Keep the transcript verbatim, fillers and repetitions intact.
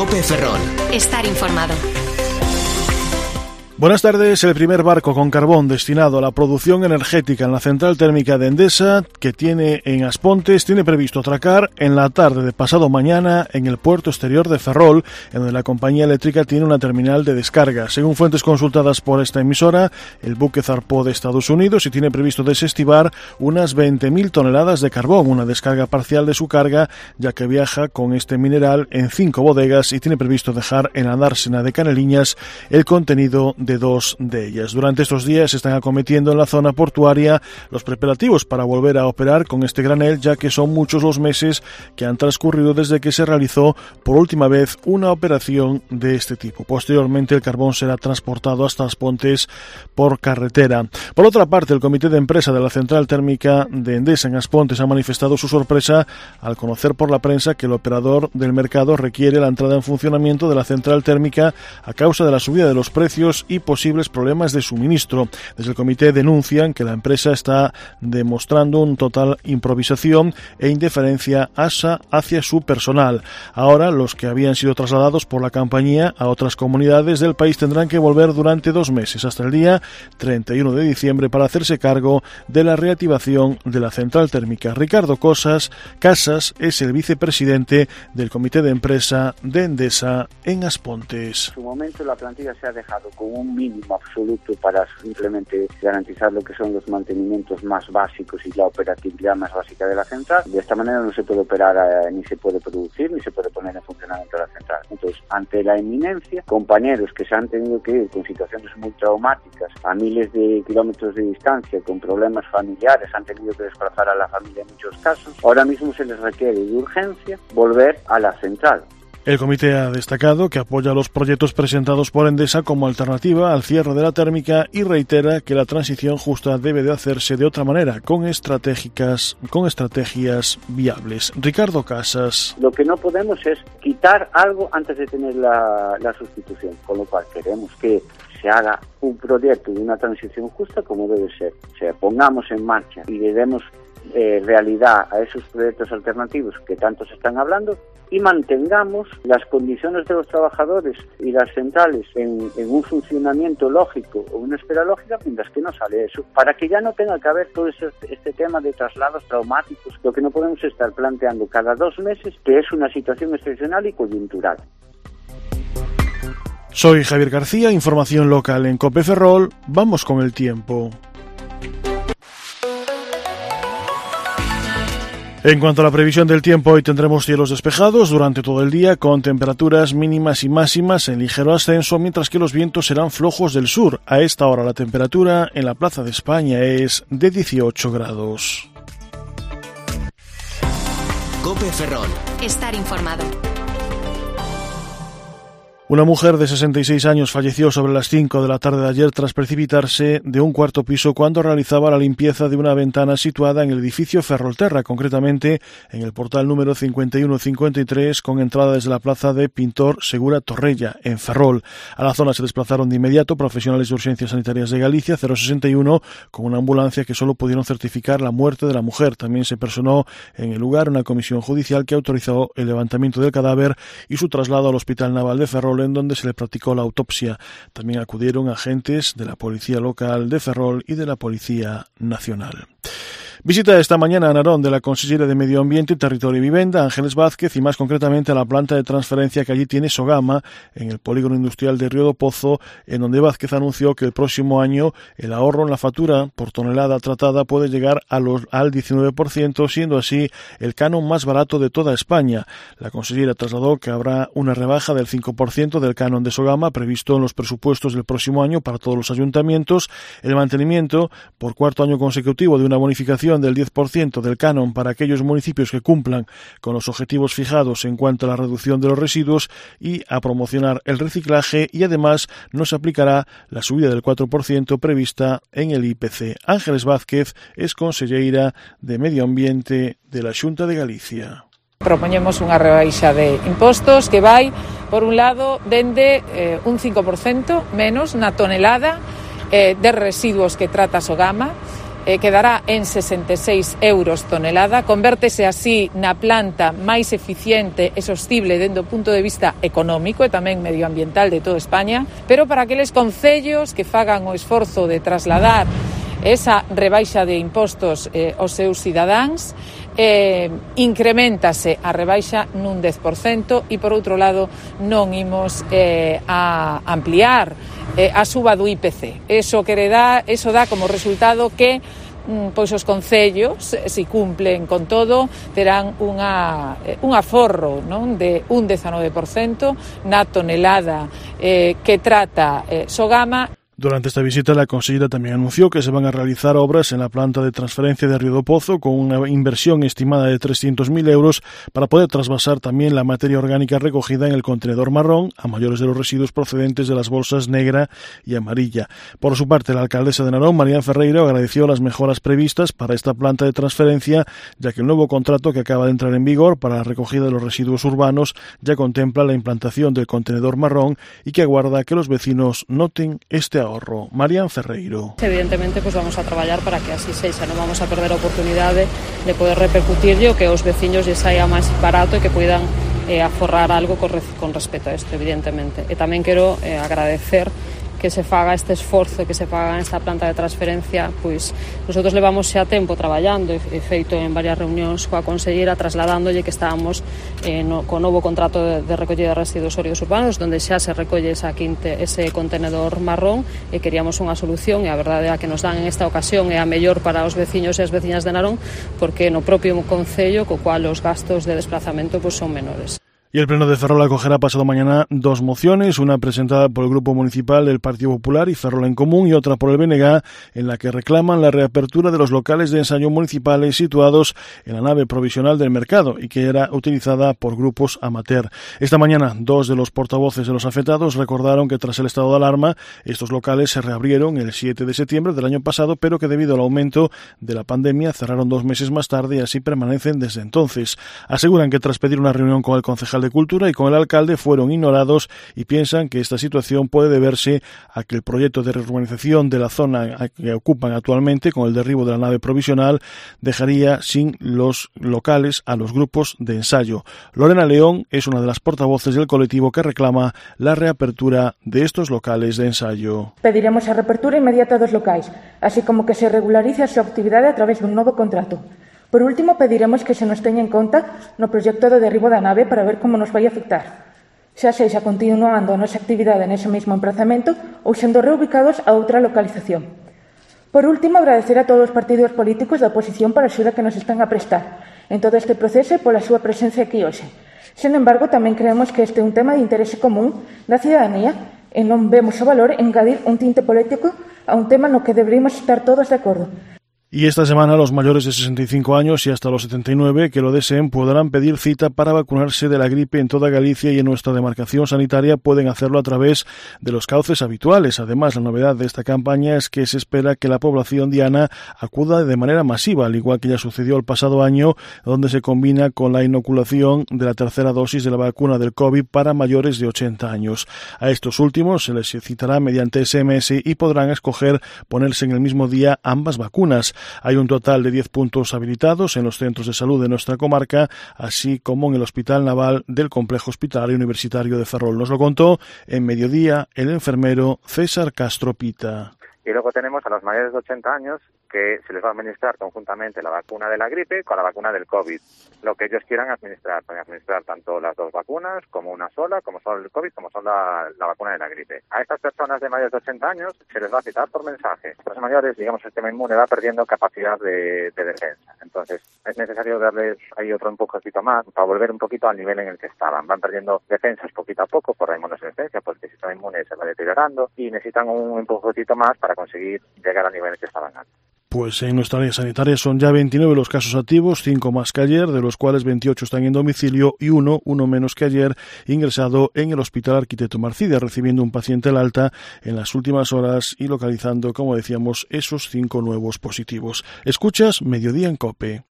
COPE Ferrol. Estar informado. Buenas tardes. El primer barco con carbón destinado a la producción energética en la central térmica de Endesa, que tiene en Aspontes, tiene previsto atracar en la tarde de pasado mañana en el puerto exterior de Ferrol, en donde la compañía eléctrica tiene una terminal de descarga. Según fuentes consultadas por esta emisora, el buque zarpó de Estados Unidos y tiene previsto desestivar unas veinte mil toneladas de carbón, una descarga parcial de su carga, ya que viaja con este mineral en cinco bodegas y tiene previsto dejar en la dársena de Caneliñas el contenido de de dos de ellas. Durante estos días se están acometiendo en la zona portuaria los preparativos para volver a operar con este granel, ya que son muchos los meses que han transcurrido desde que se realizó por última vez una operación de este tipo. Posteriormente el carbón será transportado hasta Aspontes por carretera. Por otra parte, el comité de empresa de la central térmica de Endesa en Aspontes ha manifestado su sorpresa al conocer por la prensa que el operador del mercado requiere la entrada en funcionamiento de la central térmica a causa de la subida de los precios y posibles problemas de suministro. Desde el comité denuncian que la empresa está demostrando un total improvisación e indiferencia hacia su personal. Ahora, los que habían sido trasladados por la compañía a otras comunidades del país tendrán que volver durante dos meses, hasta el día treinta y uno de diciembre, para hacerse cargo de la reactivación de la central térmica. Ricardo Cosas, Casas es el vicepresidente del comité de empresa de Endesa en Aspontes. En su momento la plantilla se ha dejado con un mínimo absoluto para simplemente garantizar lo que son los mantenimientos más básicos y la operatividad más básica de la central. De esta manera no se puede operar, eh, ni se puede producir, ni se puede poner en funcionamiento la central. Entonces, ante la inminencia, compañeros que se han tenido que ir con situaciones muy traumáticas a miles de kilómetros de distancia, con problemas familiares, han tenido que desplazar a la familia en muchos casos, ahora mismo se les requiere de urgencia volver a la central. El comité ha destacado que apoya los proyectos presentados por Endesa como alternativa al cierre de la térmica y reitera que la transición justa debe de hacerse de otra manera, con estratégicas, con estrategias viables. Ricardo Casas. Lo que no podemos es quitar algo antes de tener la, la sustitución, con lo cual queremos que se haga un proyecto de una transición justa como debe ser. O sea, pongamos en marcha y le demos eh, realidad a esos proyectos alternativos que tanto se están hablando y mantengamos las condiciones de los trabajadores y las centrales en, en un funcionamiento lógico o una espera lógica, mientras que no sale eso, para que ya no tenga que haber todo ese, este tema de traslados traumáticos. Lo que no podemos estar planteando cada dos meses, que es una situación excepcional y coyuntural. Soy Javier García, información local en COPE Ferrol. Vamos con el tiempo. En cuanto a la previsión del tiempo, hoy tendremos cielos despejados durante todo el día, con temperaturas mínimas y máximas en ligero ascenso, mientras que los vientos serán flojos del sur. A esta hora la temperatura en la Plaza de España es de dieciocho grados. COPE Ferrol. Estar informado. Una mujer de sesenta y seis años falleció sobre las cinco de la tarde de ayer tras precipitarse de un cuarto piso cuando realizaba la limpieza de una ventana situada en el edificio Ferrolterra, concretamente en el portal número cincuenta y uno cincuenta y tres, con entrada desde la plaza de Pintor Segura Torrella, en Ferrol. A la zona se desplazaron de inmediato profesionales de urgencias sanitarias de Galicia cero sesenta y uno con una ambulancia que solo pudieron certificar la muerte de la mujer. También se personó en el lugar una comisión judicial que autorizó el levantamiento del cadáver y su traslado al Hospital Naval de Ferrol, en donde se le practicó la autopsia. También acudieron agentes de la Policía Local de Ferrol y de la Policía Nacional. Visita esta mañana a Narón de la consellera de Medio Ambiente, Territorio y Vivenda, Ángeles Vázquez, y más concretamente a la planta de transferencia que allí tiene Sogama, en el polígono industrial de Río do Pozo, en donde Vázquez anunció que el próximo año el ahorro en la factura por tonelada tratada puede llegar a los, al diecinueve por ciento, siendo así el canon más barato de toda España. La consellera trasladó que habrá una rebaja del cinco por ciento del canon de Sogama previsto en los presupuestos del próximo año para todos los ayuntamientos, el mantenimiento por cuarto año consecutivo de una bonificación del diez por ciento del canon para aquellos municipios que cumplan con los objetivos fijados en cuanto a la reducción de los residuos y a promocionar el reciclaje, y además no se aplicará la subida del cuatro por ciento prevista en el I P C. Ángeles Vázquez es conselleira de Medio Ambiente de la Xunta de Galicia. Propoñemos unha rebaixa de impostos que vai, por un lado, dende eh, un cinco por ciento menos na tonelada eh, de residuos que trata Sogama, eh, quedará en sesenta e seis euros tonelada, convértese así na planta máis eficiente e sostible dende o punto de vista económico e tamén medioambiental de toda España, pero para aqueles concellos que fagan o esforzo de trasladar esa rebaixa de impostos eh, aos seus cidadáns, eh, incrementase a rebaixa nun dez por cento e, por outro lado, non imos eh, a ampliar eh, a suba do I P C. Eso, que dá, eso dá como resultado que pois os concellos, se cumplen con todo, terán unha, un aforro, non, de un dezanove por cento na tonelada eh, que trata eh, Sogama. Durante esta visita, la consellera también anunció que se van a realizar obras en la planta de transferencia de Río do Pozo con una inversión estimada de trescientos mil euros para poder trasvasar también la materia orgánica recogida en el contenedor marrón a mayores de los residuos procedentes de las bolsas negra y amarilla. Por su parte, la alcaldesa de Narón, Marián Ferreiro, agradeció las mejoras previstas para esta planta de transferencia, ya que el nuevo contrato que acaba de entrar en vigor para la recogida de los residuos urbanos ya contempla la implantación del contenedor marrón y que aguarda que los vecinos noten este ahorro. Marián Ferreiro. Evidentemente, pues vamos a traballar para que así sexa, non vamos a perder a oportunidade de poder repercutirlle o que os veciños lle saia máis barato e que poidan eh, aforrar algo con, con respecto a isto, evidentemente. E tamén quero eh, agradecer que se faga este esforzo, que se faga esta planta de transferencia, pois nosotros levamos xa tempo traballando e feito en varias reunións coa consellera trasladándolle que estábamos eh, no, co novo contrato de, de recollida de residuos sólidos urbanos, donde xa se recolle esa quinte, ese contenedor marrón, e queríamos unha solución, e a verdade é a que nos dan en esta ocasión é a mellor para os veciños e as veciñas de Narón, porque no propio concello, co cual os gastos de desplazamento pues, son menores. Y el Pleno de Ferrol acogerá pasado mañana dos mociones, una presentada por el Grupo Municipal del Partido Popular y Ferrol en Común y otra por el B N G, en la que reclaman la reapertura de los locales de ensayo municipales situados en la nave provisional del mercado y que era utilizada por grupos amateur. Esta mañana, dos de los portavoces de los afectados recordaron que tras el estado de alarma, estos locales se reabrieron el siete de septiembre del año pasado, pero que debido al aumento de la pandemia cerraron dos meses más tarde y así permanecen desde entonces. Aseguran que tras pedir una reunión con el concejal de Cultura y con el alcalde fueron ignorados y piensan que esta situación puede deberse a que el proyecto de reurbanización de la zona que ocupan actualmente, con el derribo de la nave provisional, dejaría sin los locales a los grupos de ensayo. Lorena León es una de las portavoces del colectivo que reclama la reapertura de estos locales de ensayo. Pediremos a reapertura inmediata dos locais, así como que se regularice a súa actividade a través dun novo contrato. Por último, pediremos que se nos teña en conta no proxecto de derribo da nave para ver como nos vai afectar. Xa sexa continuando a nosa actividade nese mesmo emprazamento ou sendo reubicados a outra localización. Por último, agradecer a todos os partidos políticos da oposición para a axuda que nos están a prestar en todo este proceso e pola súa presencia aquí hoxe. Sen embargo, tamén creemos que este é un tema de interese común da cidadanía e non vemos o valor en engadir un tinte político a un tema no que deberíamos estar todos de acordo. Y esta semana los mayores de sesenta y cinco años y hasta los setenta y nueve que lo deseen podrán pedir cita para vacunarse de la gripe en toda Galicia y en nuestra demarcación sanitaria pueden hacerlo a través de los cauces habituales. Además, la novedad de esta campaña es que se espera que la población diana acuda de manera masiva, al igual que ya sucedió el pasado año, donde se combina con la inoculación de la tercera dosis de la vacuna del COVID para mayores de ochenta años. A estos últimos se les citará mediante S M S y podrán escoger ponerse en el mismo día ambas vacunas. Hay un total de diez puntos habilitados en los centros de salud de nuestra comarca, así como en el Hospital Naval del Complejo Hospitalario Universitario de Ferrol. Nos lo contó en Mediodía el enfermero César Castro Pita. Y luego tenemos a los mayores de ochenta años que se les va a administrar conjuntamente la vacuna de la gripe con la vacuna del COVID. Lo que ellos quieran administrar, pueden administrar tanto las dos vacunas como una sola, como son el COVID, como son la, la vacuna de la gripe. A estas personas de mayores de ochenta años se les va a citar por mensaje. Los mayores, digamos, el sistema inmune va perdiendo capacidad de, de defensa. Entonces, es necesario darles ahí otro empujoncito más para volver un poquito al nivel en el que estaban. Van perdiendo defensas poquito a poco por la inmunodeficiencia, porque el sistema inmune se va deteriorando y necesitan un empujoncito más para conseguir llegar al nivel en el que estaban antes. Pues en nuestra área sanitaria son ya veintinueve los casos activos, cinco más que ayer, de los cuales veintiocho están en domicilio y uno, uno menos que ayer, ingresado en el Hospital Arquitecto Marcide, recibiendo un paciente al alta en las últimas horas y localizando, como decíamos, esos cinco nuevos positivos. Escuchas Mediodía en COPE.